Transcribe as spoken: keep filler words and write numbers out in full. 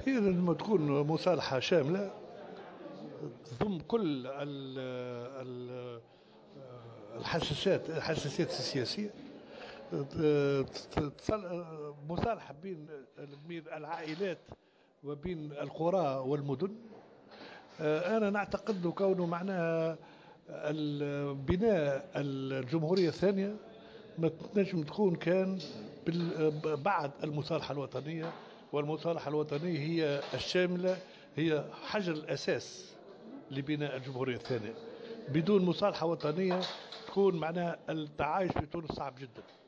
هي لازم تكون مصالحة شاملة تضم كل ال ال الحساسات الحساسيات السياسية. مصالحة بين بين العائلات وبين القرى والمدن. أنا نعتقد كونه معناها بناء الجمهورية الثانية ما تنجم تكون كان بعد المصالحة الوطنية، والمصالحة الوطنية هي الشاملة، هي حجر الأساس لبناء الجمهورية الثانية. بدون مصالحة وطنية تكون معناها التعايش في تونس صعب جدا.